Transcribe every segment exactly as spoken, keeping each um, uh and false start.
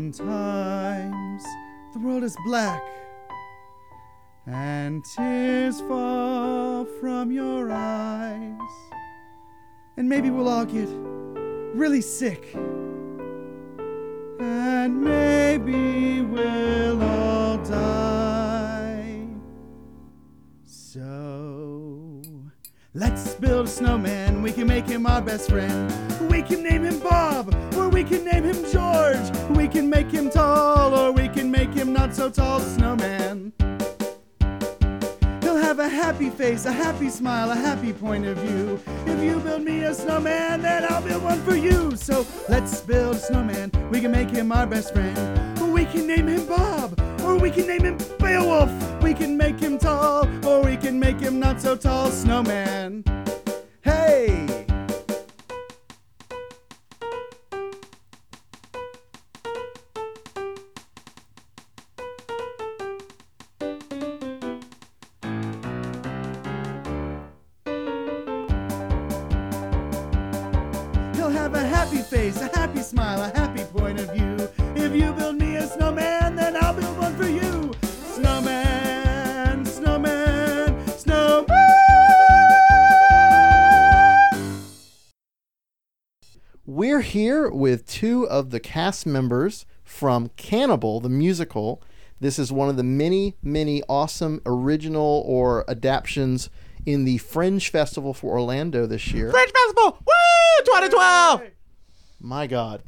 Sometimes the world is black and tears fall from your eyes, and maybe we'll all get really sick, and maybe we'll all die. So let's build a snowman. We can make him our best friend. We can name him Bob, or we can name him George. We can make him tall, or we can make him not so tall. Snowman. He'll have a happy face, a happy smile, a happy point of view. If you build me a snowman, then I'll build one for you. So let's build a snowman. We can make him our best friend. We can name him Bob, or we can name him Beowulf. We can make him tall, or we can make him not so tall. Snowman. Hey! He'll have a happy face, a happy smile, a happy point of view. If you build me a snowman, then I'll build one for you. Snowman, snowman, snowman. We're here with two of the cast members from Cannibal, the musical. This is one of the many, many awesome original or adaptions in the Fringe Festival for Orlando this year. Fringe Festival! Woo! twenty twelve! My God.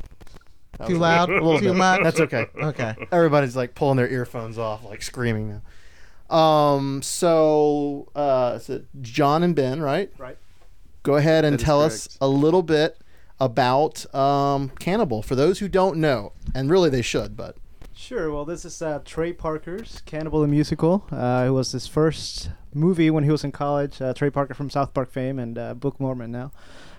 That Too was loud? A little Too bit. much? That's okay. Okay. Everybody's like pulling their earphones off, like screaming now. Um, so, uh, is it John and Ben, right? Right. Go ahead and That is tell us correct. a little bit about um, Cannibal for those who don't know, and really they should, but Sure. Well, this is uh, Trey Parker's Cannibal the Musical. Uh, it was his first movie when he was in college. Uh, Trey Parker from South Park fame and uh, Book Mormon now.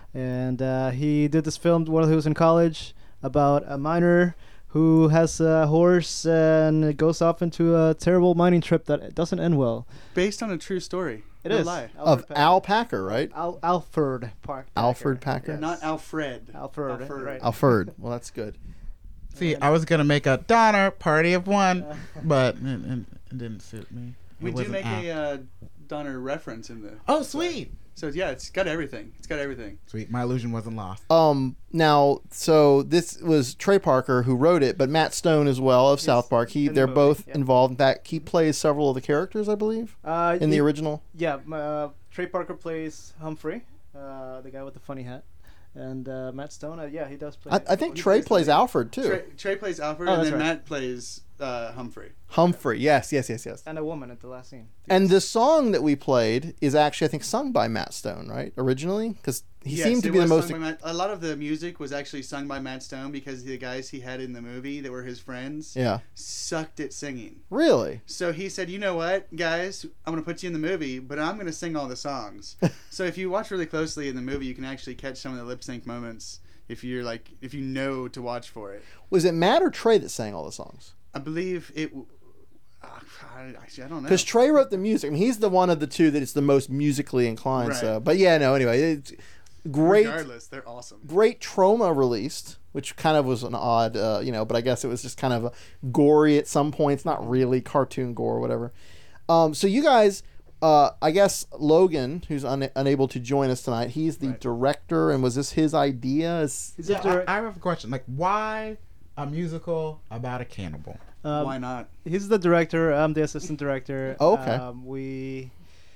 And uh, he did this film while he was in college about a miner who has a horse and goes off into a terrible mining trip that doesn't end well. Based on a true story. It no is. lie. of Alfred Packer. Al Packer, right? Al- Alfred Park. Alfred Packer. Yes. Not Alfred. Alfred, Alfred. right. Alfred. Well, that's good. See, I was going to make a Donner party of one, but it, it, it didn't suit me. It We do wasn't make Al. a uh, Donner reference in the. Oh, sweet. So yeah, it's got everything. It's got everything. Sweet. My illusion wasn't lost. Um, now, so this was Trey Parker who wrote it, but Matt Stone as well of Yes, South Park. He, in the they're movie, both yeah. involved. In fact, he plays several of the characters, I believe, Uh, in the he- original. Yeah, m- uh, Trey Parker plays Humphrey, uh, the guy with the funny hat, and uh, Matt Stone. Uh, yeah, he does play. I, I think he Trey plays plays the- Alfred too. Trey, Trey plays Alfred, Oh, and that's then right. Matt plays uh, Humphrey. Humphrey. Yes, yes, yes, yes. and a woman at the last scene. And the song that we played is actually, I think, sung by Matt Stone, right? Originally, because he Yes, seemed to it be the was most. sung by Matt, a lot of the music was actually sung by Matt Stone because the guys he had in the movie that were his friends Yeah. sucked at singing. Really? So he said, "You know what, guys? I'm gonna put you in the movie, but I'm gonna sing all the songs." So if you watch really closely in the movie, you can actually catch some of the lip sync moments if you're like if you know to watch for it. Was it Matt or Trey that sang all the songs? I believe it. w- Uh, I, actually, I don't know. Because Trey wrote the music. I mean, he's the one of the two that is the most musically inclined. Right. So, but yeah, no. Anyway, it's great. Regardless, they're awesome. Great Trauma released, which kind of was an odd, uh, you know, but I guess it was just kind of a gory at some points, not really cartoon gore or whatever. Um, so you guys, uh, I guess Logan, who's un- unable to join us tonight, he's the Right. director, and was this his idea? Is, He's Yeah, a direct- I, I have a question. Like, why a musical about a cannibal? um, Why not? He's the director. I'm the assistant director. Oh, okay. Um, we.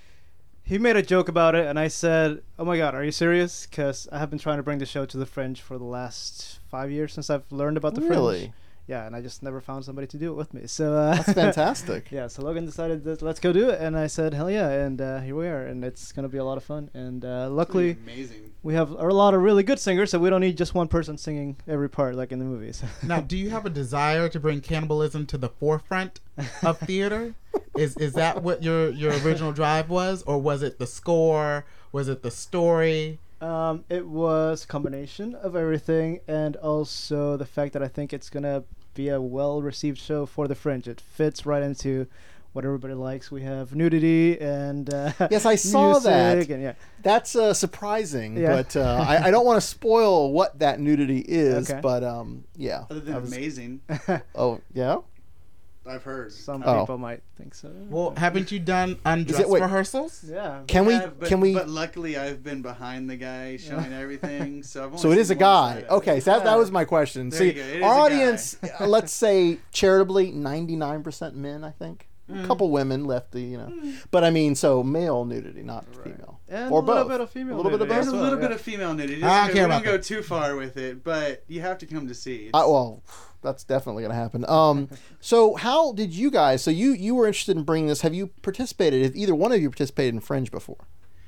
He made a joke about it, and I said, "Oh my God, are you serious?" Because I have been trying to bring the show to the Fringe for the last five years since I've learned about the Really? Fringe. Yeah, and I just never found somebody to do it with me. So uh, That's fantastic. Yeah, so Logan decided that let's go do it, and I said, "Hell yeah!" And uh, here we are, and it's gonna be a lot of fun. And uh, luckily, Amazing. we have a lot of really good singers, so we don't need just one person singing every part like in the movies. Now, do you have a desire to bring cannibalism to the forefront of theater? Is is that what your, your original drive was? Or was it the score? Was it the story? Um, it was a combination of everything, and also the fact that I think it's gonna be a well-received show for the Fringe. It fits right into what everybody likes. We have nudity and uh, Yes, I saw music that. And, yeah. That's uh, surprising, Yeah. but uh, I, I don't want to spoil what that nudity is. Okay. But um, yeah. Other than I was- amazing, Oh yeah. I've heard. Some Oh. people might think so. Well, haven't you done undress it- wait. rehearsals? yeah. Can we? Yeah, but, can we? But luckily, I've been behind the guy showing everything, so I've only So it is a seen one guy. side of it. Okay, so that, that was my question. There See, you go. It is our a guy. audience, uh, let's say charitably, ninety-nine percent men, I think. Mm. A couple women left the, you know. But I mean, so male nudity, not female. And or a little both. bit of female A little bit of nudity There's both. a as well, little bit yeah. of female nudity. I don't We care don't about go that. too far with it, but you have to come to see. It's- I, well, that's definitely going to happen. Um, so how did you guys? So you you were interested in bringing this. Have you participated? Have either one of you participated in Fringe before?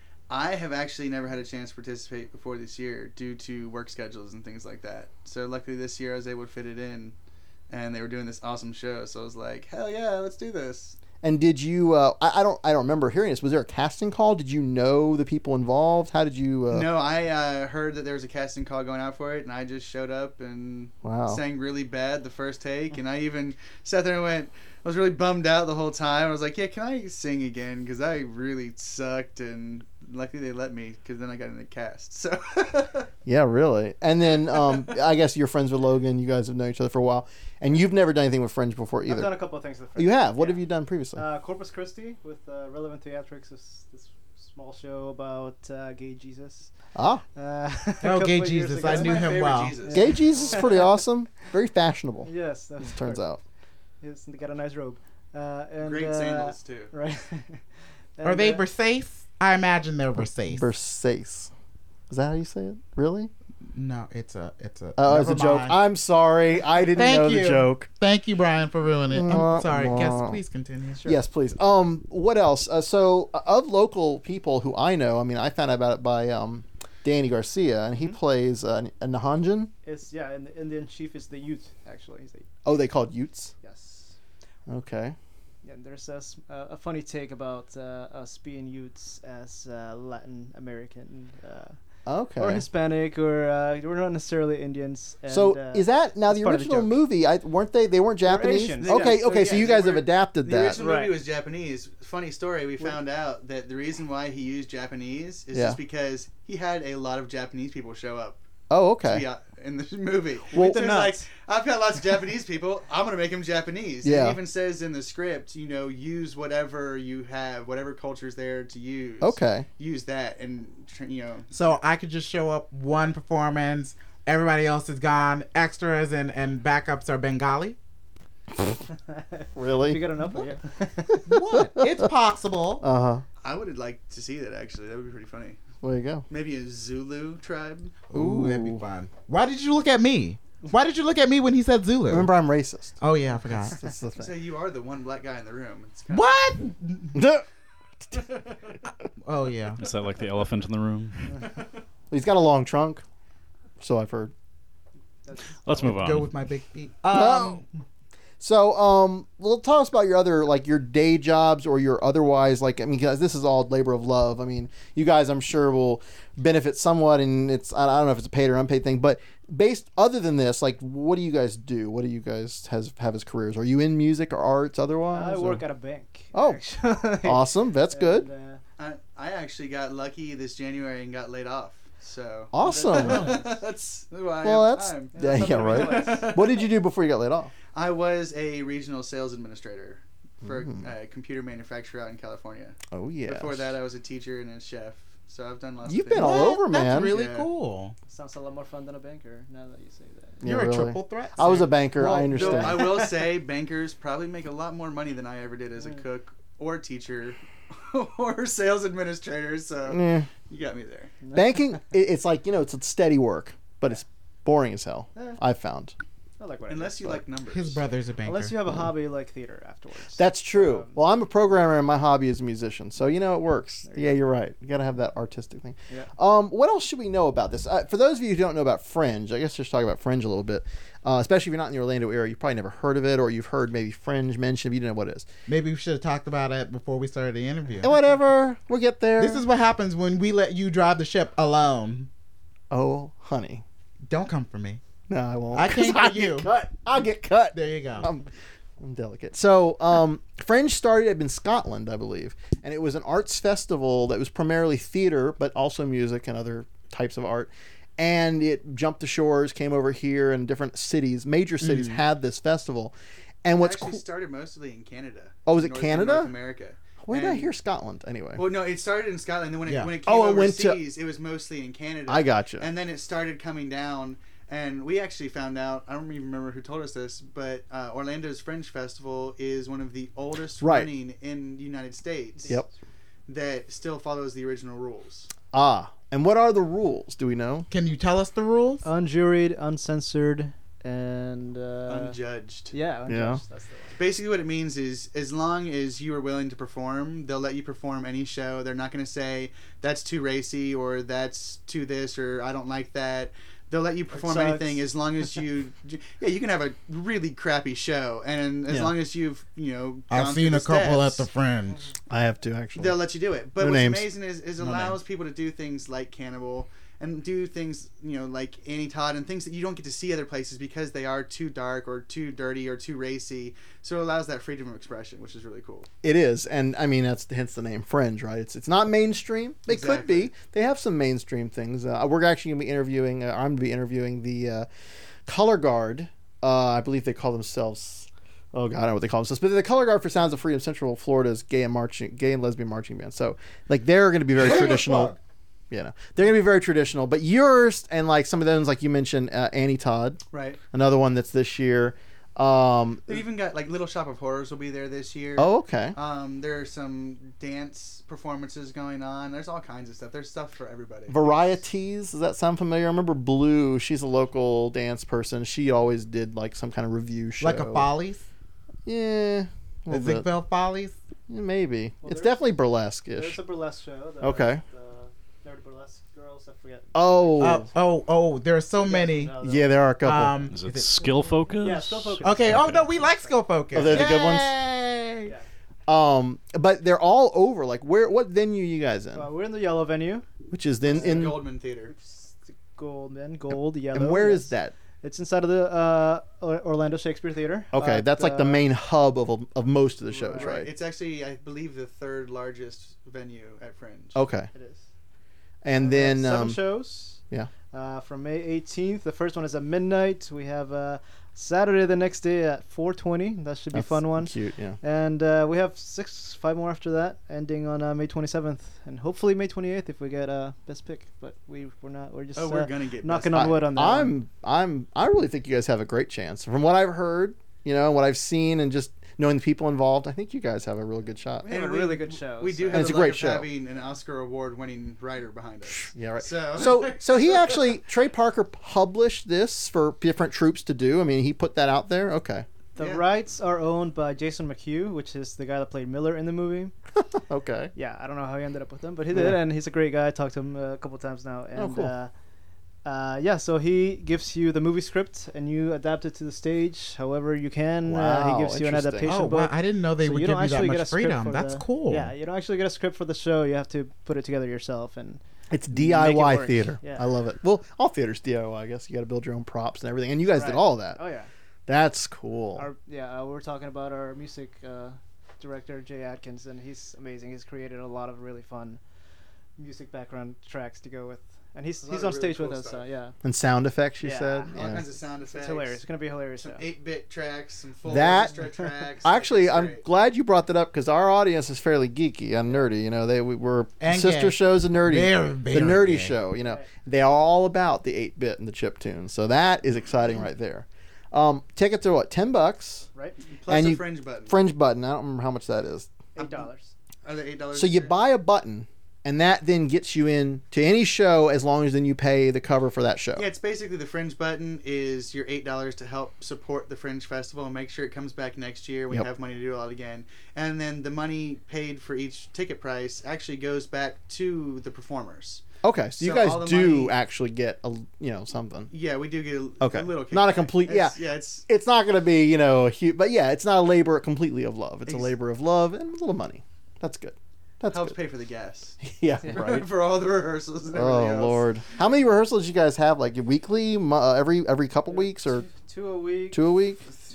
I have actually never had a chance to participate before this year due to work schedules and things like that. So luckily this year I was able to fit it in, and they were doing this awesome show. So I was like, hell yeah, let's do this. And did you? Uh, I, I don't. I don't remember hearing this. Was there a casting call? Did you know the people involved? How did you? Uh, No, I uh, heard that there was a casting call going out for it, and I just showed up and Wow. sang really bad the first take, and I even sat there and went. I was really bummed out the whole time. I was like, yeah, can I sing again? Because I really sucked, and luckily they let me, because then I got in the cast. So. Yeah, really. And then um, I guess you're friends with Logan. You guys have known each other for a while, and you've never done anything with Fringe before I've done either. a couple of things with Oh, you have. What Yeah. have you done previously? Uh, Corpus Christi with uh, Relevant Theatrics, this, this small show about uh, gay Jesus. ah, Uh, a Oh, couple gay of years Jesus, ago. I That's knew my him favorite well. Jesus. gay Jesus is pretty awesome. Very fashionable. Yes, that's It turns out. Yes, and they got a nice robe. Uh, and, Great uh, sandals too. Right. Are And, they uh, Versace? I imagine they're Versace. Versace. Is that how you say it? Really? No, it's a it's a. Oh, it's a never joke. mind. I'm sorry. I didn't Thank know you. the joke. Thank you, Brian, for ruining it. Mwah, I'm sorry. mwah. Guess please continue. Yes, please. Um, what else? Uh, so, uh, of local people who I know, I mean, I found out about it by um, Danny Garcia, and he plays uh, a Nahanjan. It's yeah, and the Indian chief is the youth actually. He's the Oh, they called Utes. yes. Okay. Yeah, and there's a, s- uh, a funny take about uh, us being youths as uh, Latin American uh, Okay. or Hispanic or uh, we're not necessarily Indians. And, so uh, is that now it's the part of the original joke. movie? I weren't they? They weren't Japanese. Asians. Okay. Yeah, so okay. So yeah, you they guys have were- adapted The that. original movie Right. was Japanese. Funny story, we found out that the reason why he used Japanese is Yeah. just because he had a lot of Japanese people show up Oh, to okay. be out in the movie. Well- so The he's like, nuts. I've got lots of Japanese people. I'm gonna make them Japanese. Yeah. And it even says in the script, you know, use whatever you have, whatever culture's there to use. Okay. Use that, and tr- you know. So I could just show up one performance. Everybody else is gone. Extras and, and backups are Bengali. Really? if you got enough, yeah. What? It's possible. Uh huh. I would like to see that actually. That would be pretty funny. There you go. Maybe a Zulu tribe. Ooh, that'd be fun. Why did you look at me? Why did you look at me when he said Zulu? Remember, I'm racist. Oh yeah, I forgot. That's the So thing. you are the one black guy in the room. It's kind What? Oh yeah. Is that like the elephant in the room? He's got a long trunk, so I've heard. Let's move Go on. with my big feet. No. So, um, well, tell us about your other, like, your day jobs or your otherwise, like, I mean, guys, this is all labor of love. I mean, you guys, I'm sure, will benefit somewhat, and it's, I don't know if it's a paid or unpaid thing, but based, other than this, like, what do you guys do? What do you guys has have as careers? Are you in music or arts otherwise? I or- work at a bank. Oh, actually. Awesome. That's good. And, uh, I, I actually got lucky this January and got laid off. So Awesome. that's why I Well, have that's, time. yeah, yeah, right. What did you do before you got laid off? I was a regional sales administrator for Mm. a computer manufacturer out in California. Oh, yeah. Before that, I was a teacher and a chef. So I've done lots. You've of been things. all over, man. That's really Yeah. cool. sounds a lot more fun than a banker. Now that you say that. Yeah, You're really. a triple threat. I was a sir. banker. Well, I though understand. I will say, bankers probably make a lot more money than I ever did as a cook or teacher or sales administrator. So Yeah. you got me there. Banking, it, it's like, you know, it's a steady work, but it's boring as hell. Eh. I've found. I like what I Unless do. you like numbers. His brother's a banker. Unless you have a hobby like theater afterwards. That's true. Um, Well, I'm a programmer and my hobby is a musician, so you know it works. There you Yeah, you're right. You got to have that artistic thing. Yeah. Um, what else should we know about this? Uh, for those of you who don't know about Fringe, I guess just talk about Fringe a little bit. Uh, especially if you're not in the Orlando area, you've probably never heard of it, or you've heard maybe Fringe mentioned, but you don't know what it is. Maybe we should have talked about it before we started the interview. And whatever, we'll get there. This is what happens when we let you drive the ship alone. Oh, honey. Don't come for me. No, I won't. I came 'Cause I'll for you. Get cut. I'll get cut. There you go. Um, I'm delicate. So, um, Fringe started in Scotland, I believe, and it was an arts festival that was primarily theater, but also music and other types of art. And it jumped the shores, came over here, and different cities, major cities, Mm. had this festival. And what's actually cool? started mostly in Canada. Oh, was it North, Canada? North America. Where did I And- hear Scotland anyway? Well, no, it started in Scotland. Then when it Yeah. when it came Oh, it went to- overseas, it was mostly in Canada. I gotcha. And then it started coming down, and we actually found out. I don't even remember who told us this, but uh, Orlando's Fringe Festival is one of the oldest Right. running in the United States. Yep. That still follows the original rules. Ah, and what are the rules? Do we know? Can you tell us the rules? Unjuried, uncensored, and uh, Unjudged. yeah, unjudged. Yeah. That's the one. Basically, what it means is, as long as you are willing to perform, they'll let you perform any show. They're not going to say that's too racy or that's too this or I don't like that. They'll let you perform sucks. anything as long as you. Yeah, you can have a really crappy show, and as Yeah. long as you've you know. I've gone seen through a couple at steps, the Fringe. I have to actually. They'll let you do it. But No what's names. amazing is, is No allows names. people to do things like Cannibal and do things, you know, like Annie Todd and things that you don't get to see other places because they are too dark or too dirty or too racy. So it allows that freedom of expression, which is really cool. It is, and I mean that's hence the name Fringe, right? It's it's not mainstream. They could Exactly. be. They have some mainstream things. Uh, we're actually gonna be interviewing. Uh, I'm gonna be interviewing the uh, Color Guard. Uh, I believe they call themselves. Oh God, I don't know what they call themselves, but they're the Color Guard for Sounds of Freedom, Central Florida's gay and marching, gay and lesbian marching band. So like they're gonna be very traditional. You know, they're gonna be very traditional. But yours and like some of those, like you mentioned, uh, Annie Todd, Right. another one that's this year. Um, They've even got like Little Shop of Horrors will be there this year. oh, okay. Um, there are some dance performances going on. There's all kinds of stuff. There's stuff for everybody. Varieties, does that sound familiar? I remember Blue, she's a local dance person. She always did like some kind of review show. Like a Follies? Yeah. a The little bit. Ziegfeld Follies? Yeah, maybe. Well, it's there's- definitely There's burlesque-ish. a burlesque show. The, Okay. The Nerd Burlesque Girls, I forget. Oh. Oh, oh, oh, there are so many. No, the- yeah, there are a couple. Um, Is it skill focus? Yeah, Skill Focus. okay, oh no, we like Skill Focus. Oh, they're the good ones? Yay! Yeah. um, but they're all over. Like, where? What venue you guys in? Uh, we're in the yellow venue. Which is then It's the in. Goldman Theater. It's the gold and gold, yellow. And where is yes. that? It's inside of the uh, Or- Orlando Shakespeare Theater. Okay, Uh, that's like the main hub of of most of the shows, Right. right? It's actually, I believe, the third largest venue at Fringe. Okay, It is. and We have then seven um, shows. yeah. Uh, from May eighteenth. The first one is at midnight. We have uh, Saturday the next day at four twenty. That should be a that's fun one. Cute, yeah. And uh, we have six, five more after that, ending on uh, May twenty-seventh, and hopefully May twenty-eighth if we get uh, best pick. But we we're not. We're just Oh, we're uh, gonna get knocking best on wood on that. I'm one. I'm I really think you guys have a great chance. From what I've heard, you know, what I've seen, and just knowing the people involved, I think you guys have a real good shot. We have And a we- really good show. We do so- have it's the a great luck of show. having an Oscar award-winning writer behind us. Yeah, right. So, So so he actually Trey Parker published this for different troops to do. I mean, he put that out there. Okay. The Yeah. rights are owned by Jason McHugh, which is the guy that played Miller in the movie. Okay. Yeah, I don't know how he ended up with them, but he did, Yeah. and he's a great guy. I talked to him uh, a couple times now, and Oh, cool. uh, uh, yeah, so he gives you the movie script, and you adapt it to the stage however you can. uh, Wow, he gives you an interesting. adaptation Oh, book. wow, I didn't know they So would you give don't you that actually get a much script freedom. for That's the- cool. Yeah, you don't actually get a script for the show. You have to put it together yourself, and It's Make D I Y it work. theater. Yeah. I love it. Well, all theater's D I Y, I guess. You got to build your own props and everything. And you guys did Right. all of that. oh yeah, That's cool. our yeah, uh, we we're talking about our music uh, director Jay Atkins, and he's amazing. He's created a lot of really fun music background tracks to go with, and he's A lot he's of on really stage cool with us. stuff. Uh, yeah, And sound effects, you Yeah. said? all Yeah. kinds of sound effects. it's hilarious. It's gonna be a hilarious Some show. eight-bit tracks, some full That- orchestra tracks. Actually, It's I'm great. glad you brought that up because our audience is fairly geeky and nerdy. You know, they we, we're And sister gay. shows and nerdy. Very, the very nerdy gay. show. You know, Right. they are all about the eight bit and the chip tunes. So that is exciting right there. Um, tickets are what, ten bucks? Right, Plus and a you- fringe button. Fringe button. I don't remember how much that is. eight dollars. Are they eight dollars? So you buy a button, and that then gets you in to any show as long as then you pay the cover for that show. Yeah, it's basically the Fringe button is your eight dollars to help support the Fringe Festival and make sure it comes back next year. We Yep. have money to do it all again, and then the money paid for each ticket price actually goes back to the performers. Okay, so you So guys all the do money- actually get a you know something. Yeah, we do get a, Okay. a little. Not a kickback. complete- It's- yeah. yeah. It's It's not going to be you know a huge, but yeah, it's not a labor completely of love. It's a Ex- labor of love and a little money. That's good. That's helps good. pay for the gas Yeah, right. for all the rehearsals and everything Oh else. Lord, how many rehearsals you guys have? Like weekly, mo- uh, every every couple weeks, or two a week. two a week?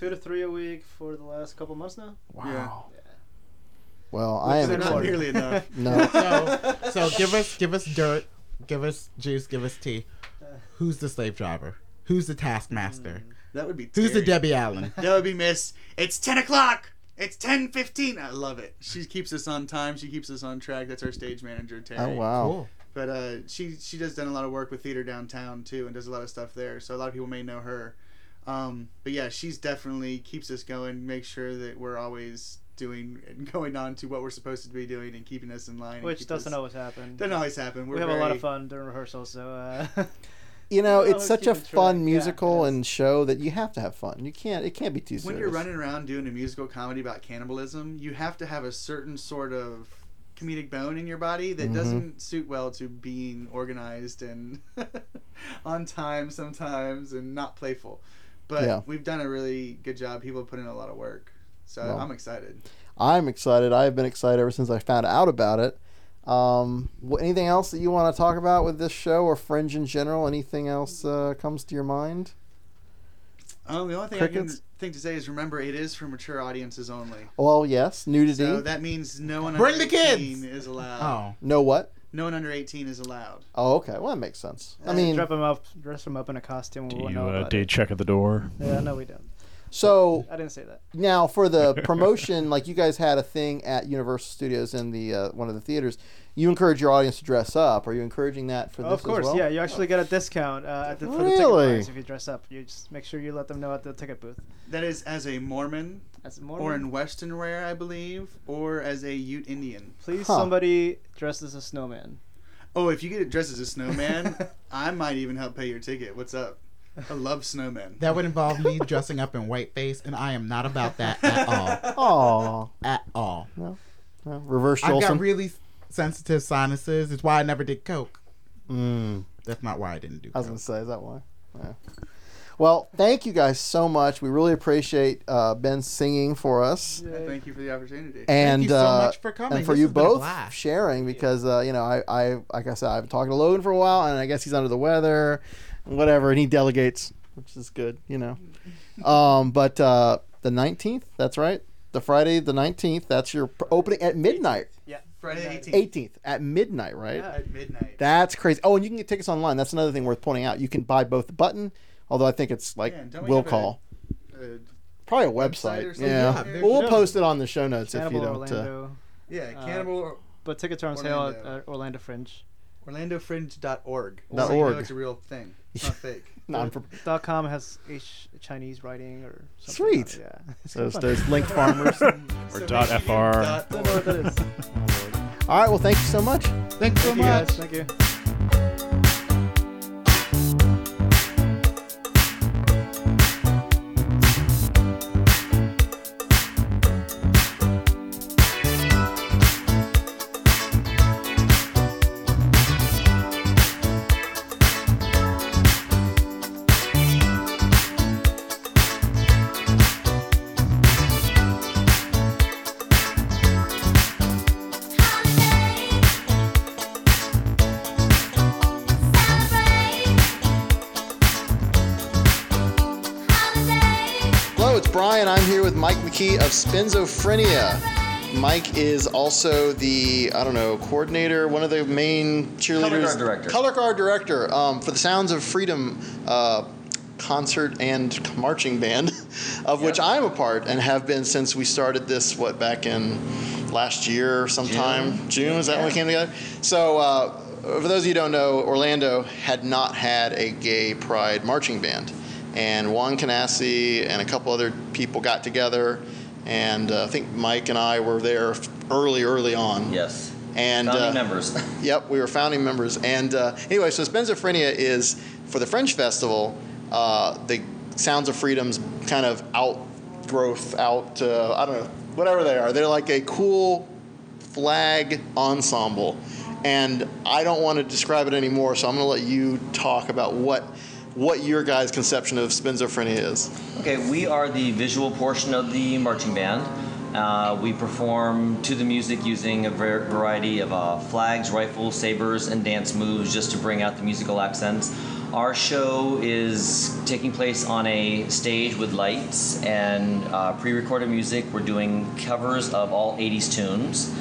two to three a week for the last couple months now. Wow. Yeah. Well, I am They're not excited. nearly enough. No. So, so give us, give us dirt, give us juice, give us tea. Who's the slave driver? Who's the taskmaster? That would be. Who's the Terry. Debbie Allen? That would be Miss. It's ten o'clock. It's ten fifteen. I love it. She keeps us on time. She keeps us on track. That's our stage manager, Terry. Oh wow. Cool. But uh, she she does done a lot of work with theater downtown too, and does a lot of stuff there. So a lot of people may know her. Um, but yeah, she's definitely keeps us going. Makes sure that we're always doing and going on to what we're supposed to be doing and keeping us in line. and Which keep doesn't us, always happen. Doesn't always happen. We're we have a lot very- of fun during rehearsals, so. Uh, You know, Oh, it's such a keep it fun track. Yeah, musical it is. and show that you have to have fun. You can't. It can't be too serious. When you're running around doing a musical comedy about cannibalism, you have to have a certain sort of comedic bone in your body that Mhm. doesn't suit well to being organized and on time sometimes and not playful. But Yeah. we've done a really good job. People put in a lot of work. So Well. I'm excited. I'm excited. I've been excited ever since I found out about it. Um, wh- anything else that you want to talk about with this show or Fringe in general? Anything else uh, comes to your mind? Um, the only thing I Crickets? can think to say is remember it is for mature audiences only. Well, yes, nudity. So that means no one Bring under the kids! eighteen is allowed. Oh. no what? No one under eighteen is allowed. Oh, okay. Well, that makes sense. I uh, mean, drop them up, dress them up in a costume. Do we won't you know uh, about do you it. check at the door? Yeah, no, we don't. so I didn't say that. now for the promotion, like you guys had a thing at Universal Studios in the uh, one of the theaters. You encourage your audience to dress up. Are you encouraging that for Oh, this of course, as well? yeah. You actually get a discount uh, at the, for the ticket Really? price if you dress up. You just make sure you let them know at the ticket booth. That is as a Mormon, As more. or in Western wear, I believe, or as a Ute Indian. Please, Huh. somebody dressed as a snowman. Oh, if you get dressed as a snowman, I might even help pay your ticket. What's up? I love snowmen. That would involve me dressing up in whiteface, and I am not about that at all. Aw. At all. No. No. Reverse I've Jolson. got really sensitive sinuses. It's why I never did coke. Mm. That's not why I didn't do I was coke. going to say, is that why? Yeah. Well, thank you guys so much. We really appreciate uh, Ben singing for us. I thank you for the opportunity. And you so uh, much for coming. and for This you has been a both blast. sharing because uh, you know I, I like I said I've been talking to Logan for a while and I guess he's under the weather, and whatever, and he delegates, which is good, you know. Um, but uh, the nineteenth, that's right, the Friday the nineteenth. That's your pr- opening at midnight. Yeah. Friday the eighteenth. eighteenth at midnight, right? Yeah. At midnight. That's crazy. Oh, and you can get tickets online. That's another thing worth pointing out. You can buy both the button, although I think it's like Yeah, don't we will have a- call. Uh, Probably a website website. or something? Yeah. Yeah, there Well, we'll should. post it on the show notes if Cannibal you don't. Uh, Orlando. yeah, Uh, Cannibal But tickets are on sale at Orlando. uh, Orlando Fringe. Orlando Fringe dot org. Dot So you know org. it's a real thing. It's not fake. non Dot com has H Chinese writing or something. Sweet. on it, Yeah. It's those, fun. those linked farmers. Or So dot make sure you .fr. dot I don't know what that is. All right. Well, thank you so much. Thanks so Thank you guys. much. Thank you. Hello, it's Brian. I'm here with Mike McKee of Spenzophrenia. Mike is also the, I don't know, coordinator, one of the main cheerleaders. Color guard director. Color guard director um, for the Sounds of Freedom uh, concert and marching band, of which Yep. I'm a part and have been since we started this, what, back in last year sometime? June, June. is that when we Yeah. came together? So, uh, for those of you who don't know, Orlando had not had a gay pride marching band. And Juan Canassi and a couple other people got together, and uh, I think Mike and I were there early, early on. Yes. And Founding uh, members. Yep, we were founding members. And uh, anyway, so Spenzophrenia is, for the Fringe Festival, uh, the Sounds of Freedom's kind of outgrowth, out, uh, I don't know, whatever they are. They're like a cool flag ensemble. And I don't want to describe it anymore, so I'm going to let you talk about what what your guys' conception of Spenzophrenia is. Okay, we are the visual portion of the marching band. Uh, we perform to the music using a var- variety of uh, flags, rifles, sabers, and dance moves just to bring out the musical accents. Our show is taking place on a stage with lights and uh, pre-recorded music. We're doing covers of all eighties tunes.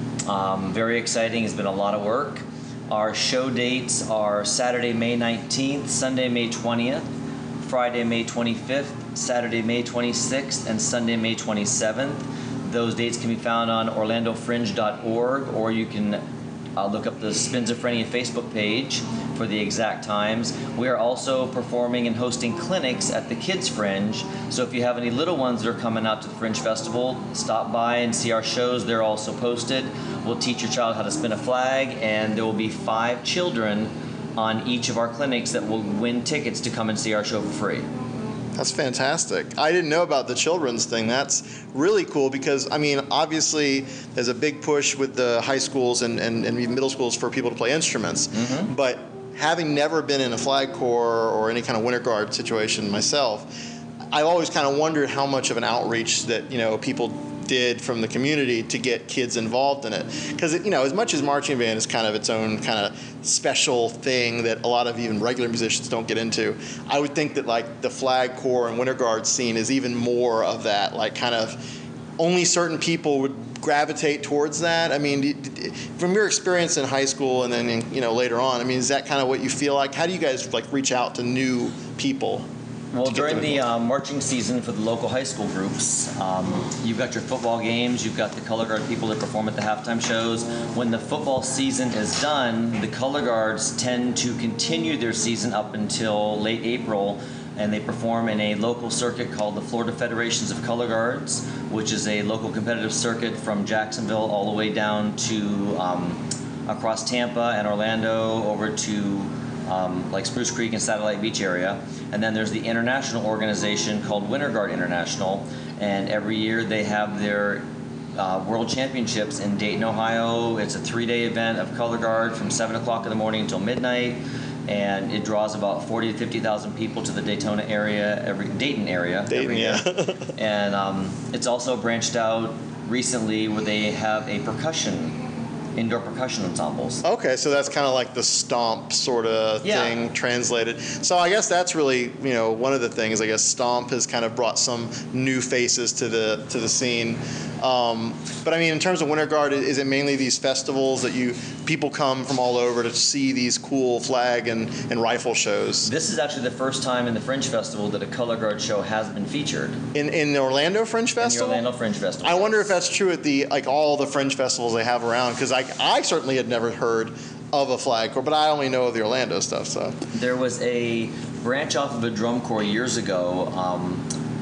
Um, very exciting. It's been a lot of work. Our show dates are Saturday, May nineteenth, Sunday, May twentieth, Friday, May twenty-fifth, Saturday, May twenty-sixth, and Sunday, May twenty-seventh. Those dates can be found on orlando fringe dot org, or you can uh, look up the Spinzophrenia Facebook page for the exact times. We are also performing and hosting clinics at the Kids Fringe, so if you have any little ones that are coming out to the Fringe Festival, stop by and see our shows. They're also posted. We'll teach your child how to spin a flag, and there will be five children on each of our clinics that will win tickets to come and see our show for free. That's fantastic. I didn't know about the children's thing. That's really cool because, I mean, obviously there's a big push with the high schools and, and, and even middle schools for people to play instruments. Mm-hmm. But having never been in a flag corps or any kind of winter guard situation myself, I've always kind of wondered how much of an outreach that, you know, people did from the community to get kids involved in it. Because, you know, as much as marching band is kind of its own kind of special thing that a lot of even regular musicians don't get into, I would think that, like, the flag corps and winter guard scene is even more of that, like, kind of only certain people would gravitate towards that. I mean, from your experience in high school and then, in, you know, later on, I mean, is that kind of what you feel like? How do you guys, like, reach out to new people? Well, during the uh, marching season for the local high school groups, um, you've got your football games, you've got the color guard people that perform at the halftime shows. When the football season is done, the color guards tend to continue their season up until late April, and they perform in a local circuit called the Florida Federations of Color Guards, which is a local competitive circuit from Jacksonville all the way down to um, across Tampa and Orlando over to Um, like Spruce Creek and Satellite Beach area. And then there's the international organization called Winter Guard International, and every year they have their uh, World Championships in Dayton, Ohio. It's a three-day event of color guard from seven o'clock in the morning until midnight, and it draws about forty to fifty thousand people to the Daytona area, every Dayton area Dayton, every year. yeah. And um, it's also branched out recently where they have a percussion indoor percussion ensembles. Okay, so that's kind of like the Stomp sort of Yeah. thing translated. So I guess that's really, you know, one of the things. I guess Stomp has kind of brought some new faces to the to the scene. Um, but I mean, in terms of Winter Guard, is it mainly these festivals that you people come from all over to see these cool flag and, and rifle shows? This is actually the first time in the Fringe Festival that a color guard show has been featured. In in the Orlando Fringe In the Festival? Orlando Fringe Festival. I wonder if that's true at the like all the Fringe festivals they have around, because I I certainly had never heard of a flag corps, but I only know of the Orlando stuff. So There was a branch off of a drum corps years ago, um,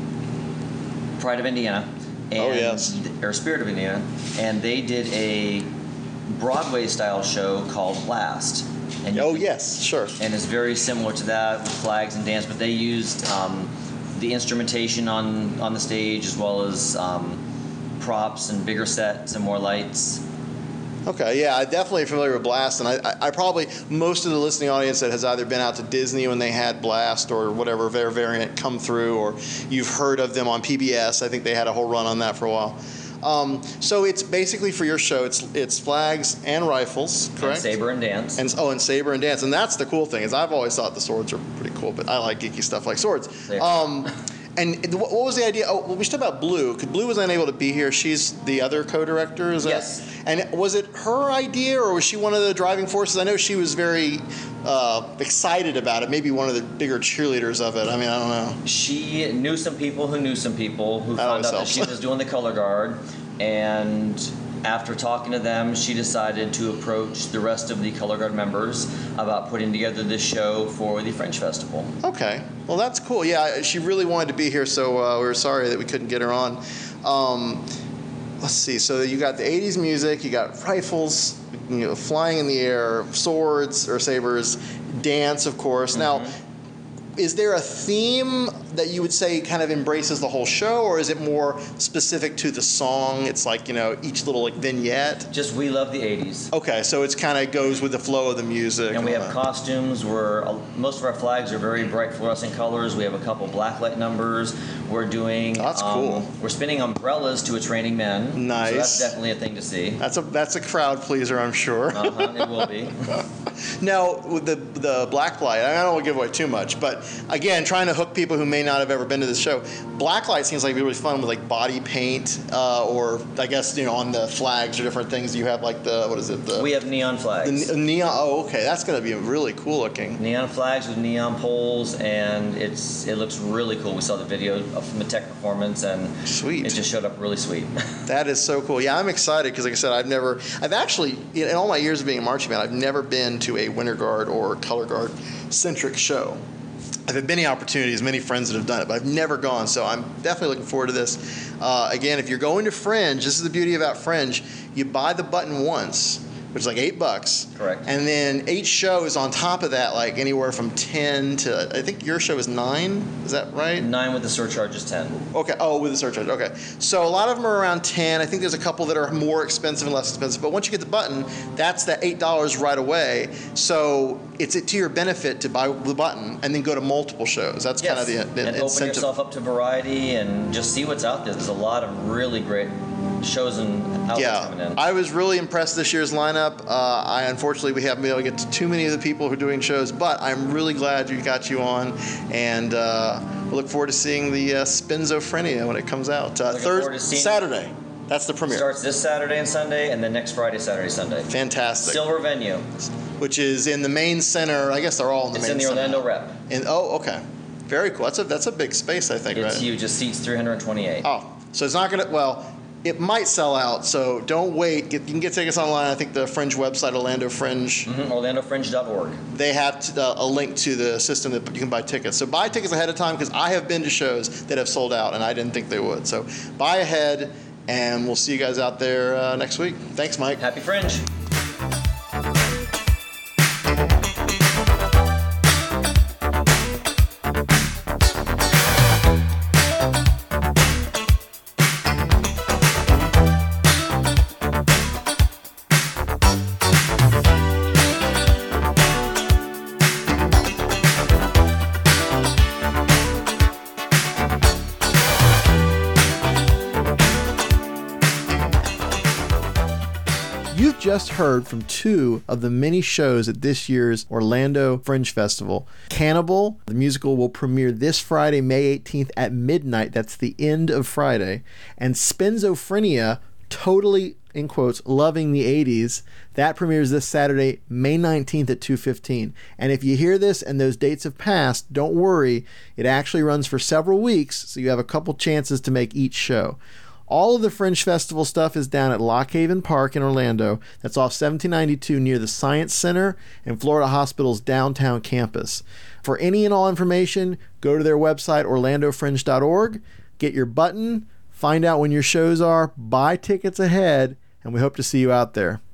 Pride of Indiana. And, Oh, yes. Or Spirit of Indiana. And they did a Broadway-style show called Blast. And you oh could- yes, sure. And it's very similar to that with flags and dance, but they used um, the instrumentation on, on the stage as well as um, props and bigger sets and more lights. Okay, yeah, I'm definitely familiar with Blast, and I, I, I probably, most of the listening audience that has either been out to Disney when they had Blast or whatever their variant come through, or you've heard of them on P B S. I think they had a whole run on that for a while. Um, so it's basically for your show, it's it's flags and rifles, correct? And saber and dance. And oh, and saber and dance, and that's the cool thing. Is I've always thought the swords are pretty cool, but I like geeky stuff like swords. They are. Um, and what what was the idea? Oh, well, we talked about Blue. Because Blue was unable to be here. She's the other co-director. Is that? Yes. And was it her idea, or was she one of the driving forces? I know she was very uh, excited about it. Maybe one of the bigger cheerleaders of it. I mean, I don't know. She knew some people who knew some people who That found always out that helps. she was doing the color guard, and after talking to them, she decided to approach the rest of the color guard members about putting together this show for the Fringe Festival. Okay. Well, that's cool. Yeah, she really wanted to be here, so uh, we were sorry that we couldn't get her on. Um, let's see. So you got the eighties music, you got rifles, you know, flying in the air, swords or sabers, dance, of course. Mm-hmm. Now, is there a theme that you would say kind of embraces the whole show, or is it more specific to the song? It's like, you know, each little like vignette. Just we love the eighties. Okay, so it's kind of goes with the flow of the music. And we all have that. costumes where uh, most of our flags are very bright fluorescent colors. We have a couple blacklight numbers. We're doing. That's um, cool. We're spinning umbrellas to It's Raining Men. Nice. So that's definitely a thing to see. That's a that's a crowd pleaser, I'm sure. Uh-huh, it will be. Now, with the the Blacklight, I don't want to give away too much, but again, trying to hook people who may not have ever been to this show. Blacklight seems like it'd be really fun with like body paint, uh, or I guess you know on the flags or different things. You have like the what is it? The We have neon flags. the neon. Oh, okay, that's going to be really cool looking. Neon flags with neon poles, and it's it looks really cool. We saw the video from the tech performance, and Sweet. it just showed up really sweet. That is so cool. Yeah, I'm excited because, like I said, I've never, I've actually, in all my years of being a marching band, I've never been to a Winter Guard or Color Guard centric show. I've had many opportunities, many friends that have done it, but I've never gone, so I'm definitely looking forward to this. Uh, again, if you're going to Fringe, this is the beauty about Fringe, you buy the button once, which is like eight bucks. Correct. And then each show is on top of that, like anywhere from ten to, I think your show is nine, is that right? Nine with the surcharge is ten. Okay. Oh, with the surcharge. Okay. So a lot of them are around ten. I think there's a couple that are more expensive and less expensive. But once you get the button, that's that eight dollars right away. So it's to your benefit to buy the button and then go to multiple shows. That's Yes. kind of the, the and open incentive. yourself up to variety and just see what's out there. There's a lot of really great shows and outlets coming Yeah, in. I was really impressed this year's lineup. Uh, I unfortunately we haven't been able to get to too many of the people who are doing shows, but I'm really glad you got you on, and uh, we look forward to seeing the uh, Spinzophrenia when it comes out. Uh, Looking forward to seeing- Saturday. That's the premiere. Starts this Saturday and Sunday, and then next Friday, Saturday, Sunday. Fantastic. Silver venue. Which is in the main center. I guess they're all in the It's main in the center. Orlando Rep. In, oh, okay. Very cool. That's a that's a big space, I think, It's right? huge. It seats three hundred twenty-eight. Oh, so it's not gonna. Well, it might sell out. So don't wait. Get, you can get tickets online. I think the Fringe website, Orlando Fringe. Mm-hmm. Orlando Fringe dot org. They have t- uh, a link to the system that you can buy tickets. So buy tickets ahead of time because I have been to shows that have sold out and I didn't think they would. So buy ahead, and we'll see you guys out there uh, next week. Thanks, Mike. Happy Fringe. You've just heard from two of the many shows at this year's Orlando Fringe Festival. Cannibal, the musical, will premiere this Friday, May eighteenth at midnight. That's the end of Friday. And Spinzophrenia, totally, in quotes, loving the eighties, that premieres this Saturday, May nineteenth at two fifteen. And if you hear this and those dates have passed, don't worry. It actually runs for several weeks, so you have a couple chances to make each show. All of the Fringe Festival stuff is down at Lock Haven Park in Orlando. That's off seventeen ninety-two near the Science Center and Florida Hospital's downtown campus. For any and all information, go to their website, orlando fringe dot org, get your button, find out when your shows are, buy tickets ahead, and we hope to see you out there.